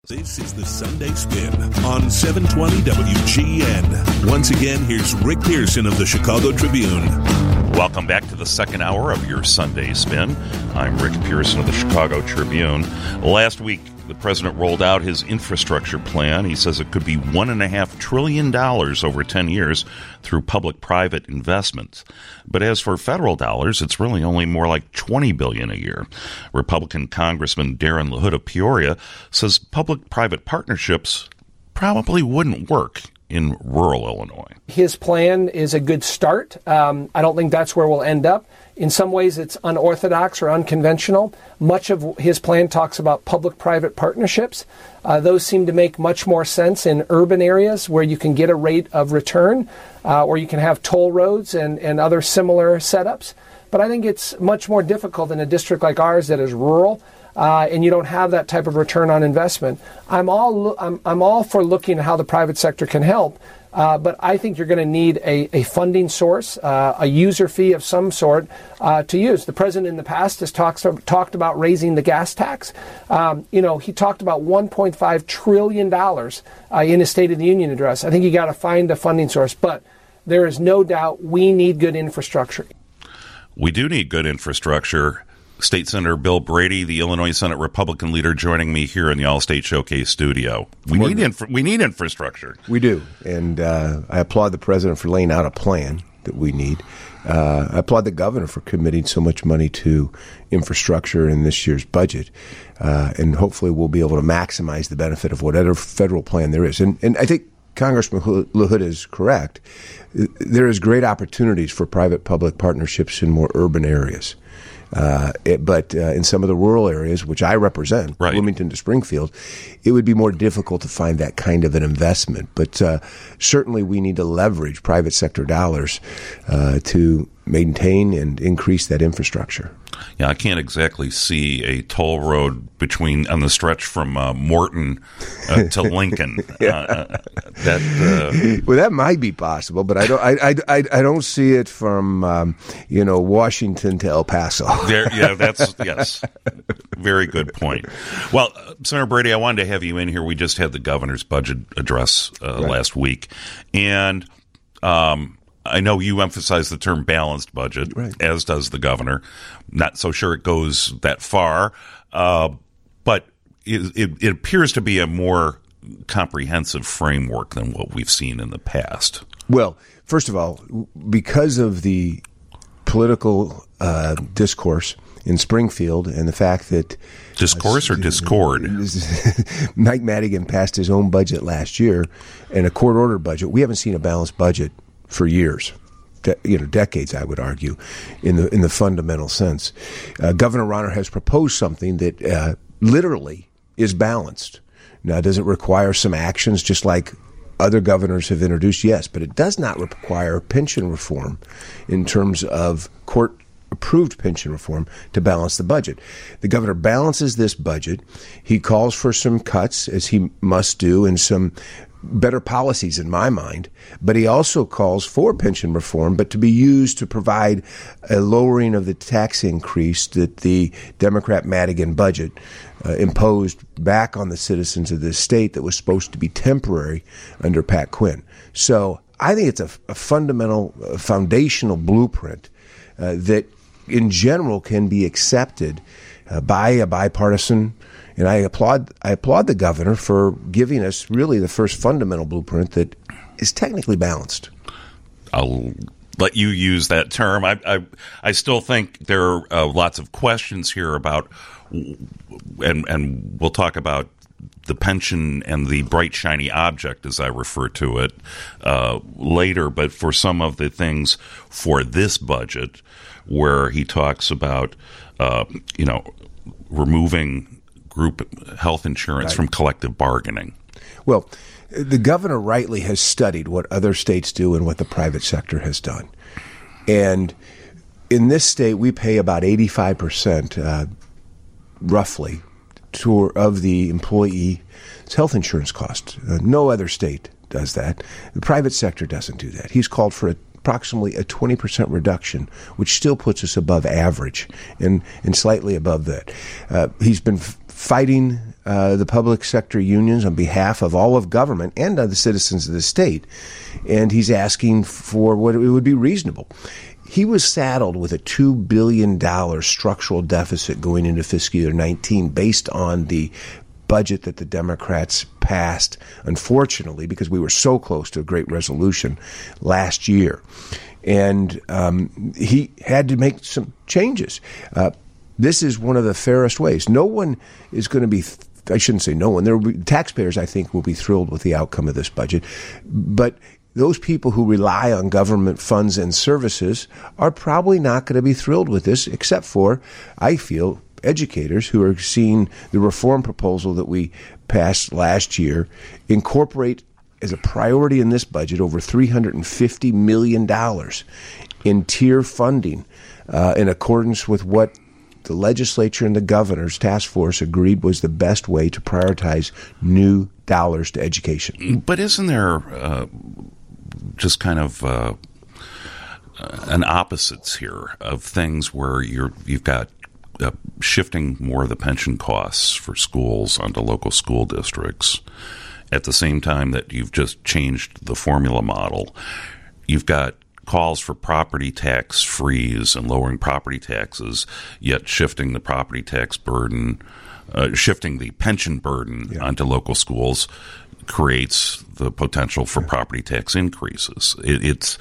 This is the Sunday Spin on 720 WGN. Once again, here's Rick Pearson of the Chicago Tribune. Welcome back to the second hour of your Sunday Spin. I'm Rick Pearson of the Chicago Tribune. Last week, the president rolled out his infrastructure plan. He says it could be $1.5 trillion over 10 years through public-private investments. But as for federal dollars, it's really only more like $20 billion a year. Republican Congressman Darren LaHood of Peoria says public-private partnerships probably wouldn't work in rural Illinois. His plan is a good start. I don't think that's where we'll end up. In some ways, it's unorthodox or unconventional. Much of his plan talks about public-private partnerships. Those seem to make much more sense in urban areas where you can get a rate of return, or you can have toll roads and other similar setups. But I think it's much more difficult in a district like ours that is rural, and you don't have that type of return on investment. I'm all for looking at how the private sector can help, but I think you're going to need a funding source, a user fee of some sort to use. The president in the past has talked about raising the gas tax. He talked about $1.5 trillion in his State of the Union address. I think you got to find a funding source, but there is no doubt we need good infrastructure. We do need good infrastructure. State Senator Bill Brady, the Illinois Senate Republican leader, joining me here in the All-State Showcase studio. We need infrastructure. We do, and I applaud the president for laying out a plan that we need. I applaud the governor for committing so much money to infrastructure in this year's budget, and hopefully we'll be able to maximize the benefit of whatever federal plan there is. And I think Congressman LaHood is correct. There is great opportunities for private-public partnerships in more urban areas. But in some of the rural areas, which I represent, right, Bloomington to Springfield, it would be more difficult to find that kind of an investment. But certainly we need to leverage private sector dollars to maintain and increase that infrastructure. Yeah, I can't exactly see a toll road on the stretch from Morton to Lincoln. Well, that might be possible, but I don't see it from Washington to El Paso. Yes, very good point. Well, Senator Brady, I wanted to have you in here. We just had the governor's budget address last week, and I know you emphasize the term balanced budget, right, as does the governor. Not so sure it goes that far, but it appears to be a more comprehensive framework than what we've seen in the past. Well, first of all, because of the political discourse in Springfield and the fact that discourse or discord, Mike Madigan passed his own budget last year and a court-ordered budget. We haven't seen a balanced budget for years, decades, I would argue, in the fundamental sense. Governor Rauner has proposed something that literally is balanced. Now, does it require some actions just like other governors have introduced? Yes, but it does not require pension reform in terms of court-approved pension reform to balance the budget. The governor balances this budget. He calls for some cuts, as he must do, and some better policies in my mind, but he also calls for pension reform, but to be used to provide a lowering of the tax increase that the Democrat Madigan budget imposed back on the citizens of this state that was supposed to be temporary under Pat Quinn. So I think it's a fundamental, foundational blueprint that in general can be accepted by a bipartisan. And I applaud the governor for giving us really the first fundamental blueprint that is technically balanced. I'll let you use that term. I still think there are lots of questions here about, and we'll talk about the pension and the bright, shiny object, as I refer to it, later. But for some of the things for this budget, where he talks about, removing group health insurance from collective bargaining. Well, the governor rightly has studied what other states do and what the private sector has done. And in this state, we pay about 85%, roughly, of the employee's health insurance cost. No other state does that. The private sector doesn't do that. He's called for approximately a 20% reduction, which still puts us above average and slightly above that. He's been fighting the public sector unions on behalf of all of government and of the citizens of the state. And he's asking for what it would be reasonable. He was saddled with a $2 billion structural deficit going into fiscal year 19 based on the budget that the Democrats passed, unfortunately, because we were so close to a great resolution last year. And he had to make some changes. This is one of the fairest ways. No one is going to be, I shouldn't say no one, there will be, taxpayers, I think, will be thrilled with the outcome of this budget. But those people who rely on government funds and services are probably not going to be thrilled with this, except for, I feel, educators who are seeing the reform proposal that we passed last year incorporate as a priority in this budget over $350 million in tier funding in accordance with what the legislature and the governor's task force agreed was the best way to prioritize new dollars to education. But isn't there just kind of an opposites here of things where you've got shifting more of the pension costs for schools onto local school districts at the same time that you've just changed the formula model? You've got calls for property tax freeze and lowering property taxes, yet shifting the property tax burden, shifting the pension burden onto local schools creates the potential for property tax increases. It's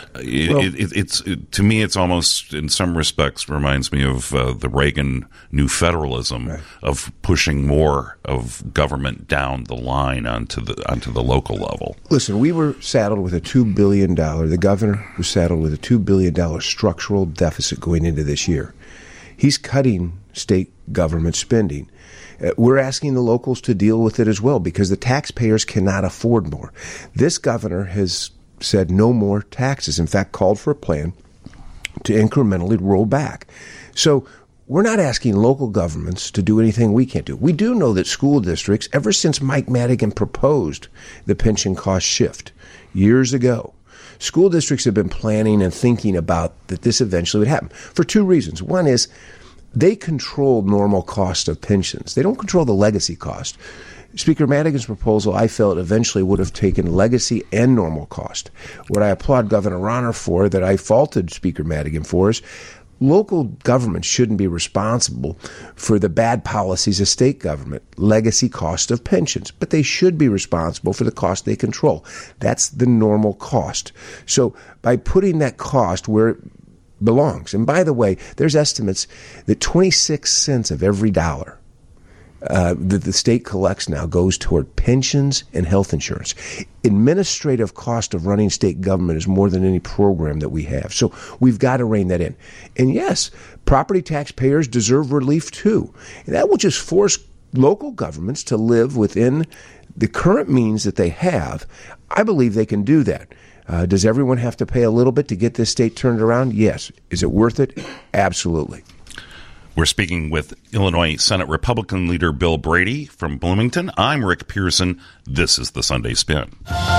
to me, it's almost in some respects reminds me of the Reagan New Federalism of pushing more of government down the line onto the local level. Listen, we were saddled with a $2 billion. The governor was saddled with a $2 billion structural deficit going into this year. He's cutting state government spending. We're asking the locals to deal with it as well because the taxpayers cannot afford more. This governor has said no more taxes, in fact, called for a plan to incrementally roll back. So we're not asking local governments to do anything we can't do. We do know that school districts, ever since Mike Madigan proposed the pension cost shift years ago, school districts have been planning and thinking about that this eventually would happen for two reasons. One is they control normal cost of pensions. They don't control the legacy cost. Speaker Madigan's proposal, I felt, eventually would have taken legacy and normal cost. What I applaud Governor Rauner for, that I faulted Speaker Madigan for, is local government shouldn't be responsible for the bad policies of state government, legacy cost of pensions, but they should be responsible for the cost they control. That's the normal cost. So by putting that cost where it belongs. And by the way, there's estimates that 26 cents of every dollar that the state collects now goes toward pensions and health insurance. Administrative cost of running state government is more than any program that we have. So we've got to rein that in. And yes, property taxpayers deserve relief too. And that will just force local governments to live within the current means that they have. I believe they can do that. Does everyone have to pay a little bit to get this state turned around? Yes. Is it worth it? Absolutely. We're speaking with Illinois Senate Republican leader Bill Brady from Bloomington. I'm Rick Pearson. This is the Sunday Spin.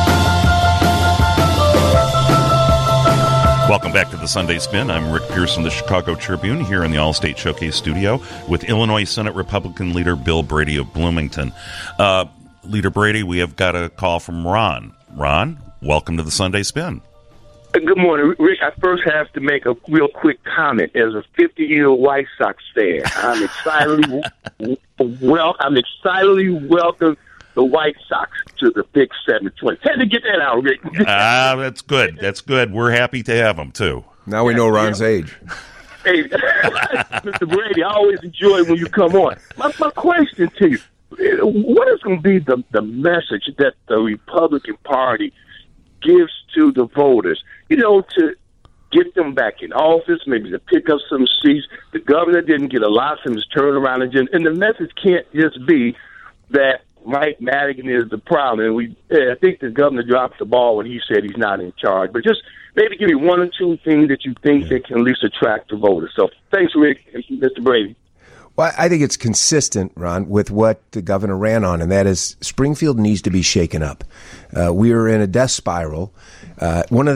Welcome back to the Sunday Spin. I'm Rick Pearson, the Chicago Tribune, here in the All-State Showcase studio with Illinois Senate Republican leader Bill Brady of Bloomington. Leader Brady, we have got a call from Ron. Ron, welcome to the Sunday Spin. Good morning, Rick. I first have to make a real quick comment. As a 50-year-old White Sox fan, I'm excitedly welcome the White Sox to the Big 720. Had to get that out, Rick. That's good. That's good. We're happy to have them too. Now we know Ron's age. Hey, Mr. Brady, I always enjoy when you come on. My question to you: what is going to be the message that the Republican Party gives to the voters, to get them back in office, maybe to pick up some seats? The governor didn't get a lot from his turnaround agenda, and the message can't just be that Mike Madigan is the problem. And I think the governor dropped the ball when he said he's not in charge. But just maybe give me one or two things that you think that can at least attract the voters. So thanks, Rick and Mr. Brady. Well, I think it's consistent, Ron, with what the governor ran on, and that is Springfield needs to be shaken up. We are in a death spiral. One of the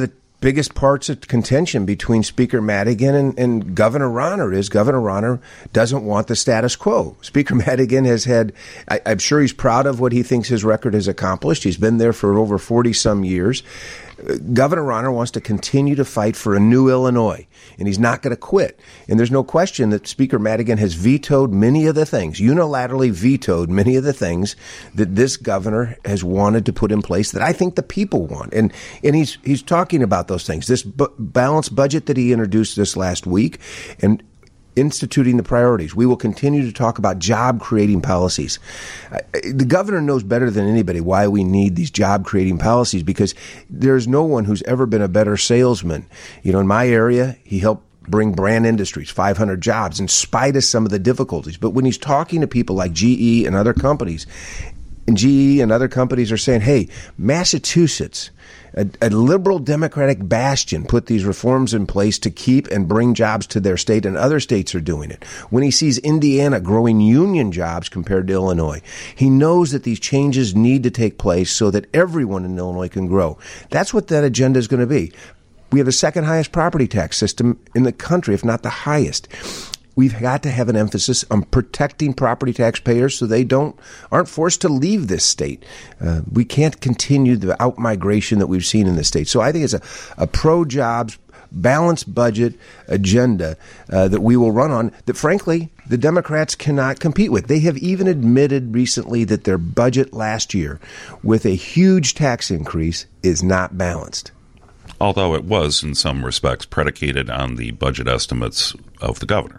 biggest parts of contention between Speaker Madigan and Governor Rauner is Governor Rauner doesn't want the status quo. Speaker Madigan has had, I'm sure he's proud of what he thinks his record has accomplished. He's been there for over 40-some years. Governor Rauner wants to continue to fight for a new Illinois, and he's not going to quit. And there's no question that Speaker Madigan has vetoed many of the things, unilaterally vetoed many of the things that this governor has wanted to put in place that I think the people want. And he's talking about those things. This balanced budget that he introduced this last week, and instituting the priorities. We will continue to talk about job-creating policies. The governor knows better than anybody why we need these job-creating policies, because there's no one who's ever been a better salesman. You know, in my area, he helped bring Brand Industries, 500 jobs, in spite of some of the difficulties. But when he's talking to people like GE and other companies, and GE and other companies are saying, hey, Massachusetts, a liberal Democratic bastion, put these reforms in place to keep and bring jobs to their state, and other states are doing it. When he sees Indiana growing union jobs compared to Illinois, he knows that these changes need to take place so that everyone in Illinois can grow. That's what that agenda is going to be. We have the second highest property tax system in the country, if not the highest. We've got to have an emphasis on protecting property taxpayers so they aren't forced to leave this state. We can't continue the out-migration that we've seen in the state. So I think it's a pro-jobs, balanced budget agenda that we will run on that, frankly, the Democrats cannot compete with. They have even admitted recently that their budget last year, with a huge tax increase, is not balanced. Although it was, in some respects, predicated on the budget estimates of the governor.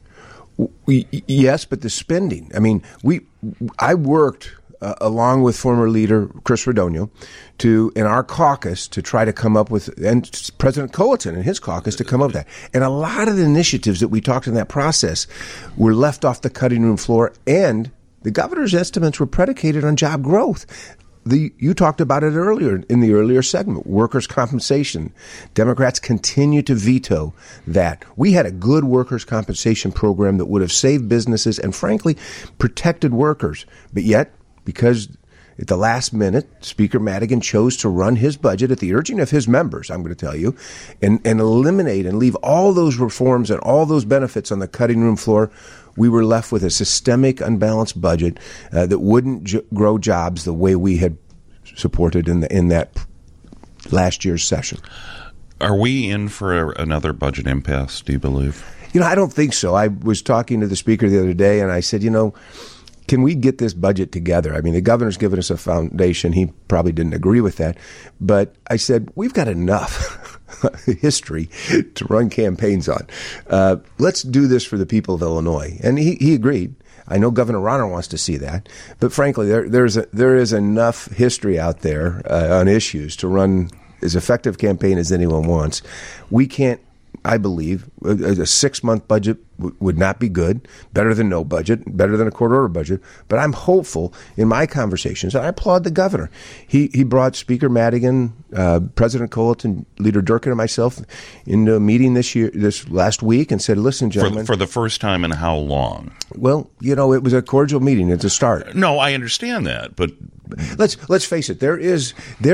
Yes, but the spending. I mean, I worked along with former leader Chris Radogno in our caucus to try to come up with, and President Colleton and his caucus to come up with that. And a lot of the initiatives that we talked in that process were left off the cutting room floor, and the governor's estimates were predicated on job growth. You talked about it earlier in the earlier segment, workers' compensation. Democrats continue to veto that. We had a good workers' compensation program that would have saved businesses and, frankly, protected workers. But yet, because at the last minute, Speaker Madigan chose to run his budget at the urging of his members, I'm going to tell you, and eliminate and leave all those reforms and all those benefits on the cutting room floor. We were left with a systemic, unbalanced budget that wouldn't grow jobs the way we had supported in that last year's session. Are we in for another budget impasse, do you believe? You know, I don't think so. I was talking to the speaker the other day, and I said, can we get this budget together? I mean, the governor's given us a foundation. He probably didn't agree with that. But I said, we've got enough history to run campaigns on. Let's do this for the people of Illinois. And he agreed. I know Governor Rauner wants to see that. But frankly, there is enough history out there on issues to run as effective campaign as anyone wants. We can't, I believe, a 6-month budget would not be good. Better than no budget, better than a quarter-order budget. But I'm hopeful in my conversations, and I applaud the governor. He brought Speaker Madigan, President Colleton, Leader Durkin, and myself into a meeting this last week, and said, "Listen, gentlemen." For the first time in how long? Well, it was a cordial meeting at the start. No, I understand that, but let's face it. There is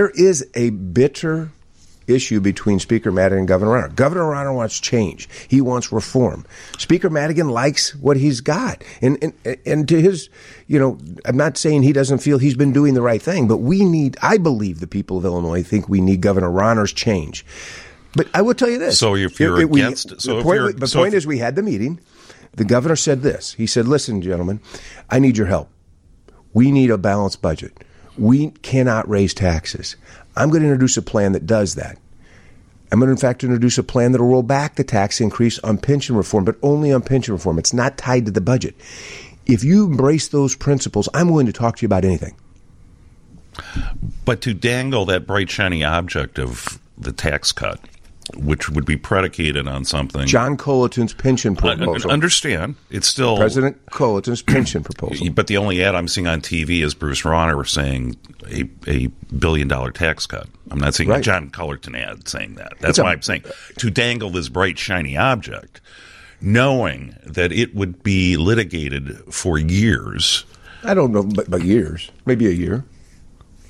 a bitter issue between Speaker Madigan and Governor Rauner. Governor Rauner wants change. He wants reform. Speaker Madigan likes what he's got. And to his, I'm not saying he doesn't feel he's been doing the right thing, but I believe the people of Illinois think we need Governor Rauner's change. But I will tell you this. So if you're against... The point is we had the meeting. The governor said this. He said, "Listen, gentlemen, I need your help. We need a balanced budget. We cannot raise taxes. I'm going to introduce a plan that does that. I'm going to, in fact, introduce a plan that will roll back the tax increase on pension reform, but only on pension reform. It's not tied to the budget. If you embrace those principles, I'm willing to talk to you about anything." But to dangle that bright, shiny object of the tax cut, which would be predicated on something... John Colleton's pension proposal. Understand. It's still... President Colleton's pension proposal. But the only ad I'm seeing on TV is Bruce Rauner saying a $1 billion tax cut. I'm not seeing a John Colleton ad saying that. That's why I'm saying to dangle this bright, shiny object, knowing that it would be litigated for years. I don't know, but years. Maybe a year.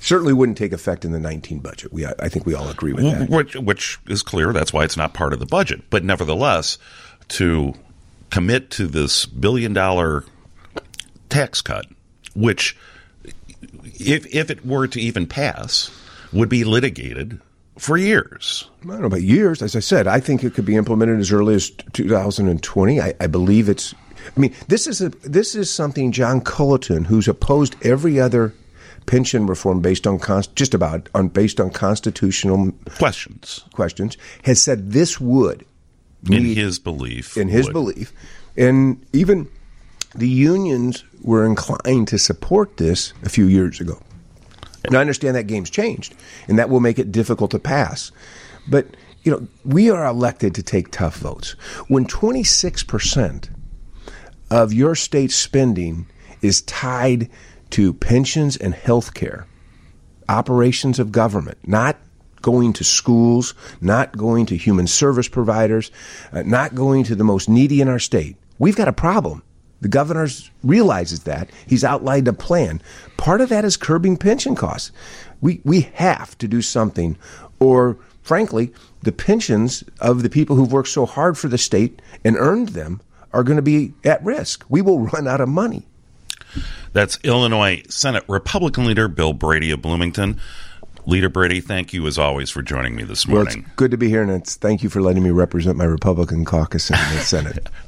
Certainly wouldn't take effect in the 19 budget. I think we all agree with that. Which is clear. That's why it's not part of the budget. But nevertheless, to commit to this $1 billion tax cut, which, if it were to even pass, would be litigated for years. I don't know about years. As I said, I think it could be implemented as early as 2020. I believe it's. I mean, this is something John Culleton, who's opposed every other pension reform based on constitutional questions, has said this would, in his belief, and even the unions were inclined to support this a few years ago. And I understand that game's changed, and that will make it difficult to pass. But we are elected to take tough votes. When 26% of your state's spending is tied to pensions and health care, operations of government, not going to schools, not going to human service providers, not going to the most needy in our state, we've got a problem. The governor realizes that. He's outlined a plan. Part of that is curbing pension costs. We have to do something, or frankly, the pensions of the people who've worked so hard for the state and earned them are going to be at risk. We will run out of money. That's Illinois Senate Republican leader Bill Brady of Bloomington. Leader Brady, thank you as always for joining me this morning. Well, it's good to be here, and thank you for letting me represent my Republican caucus in the Senate.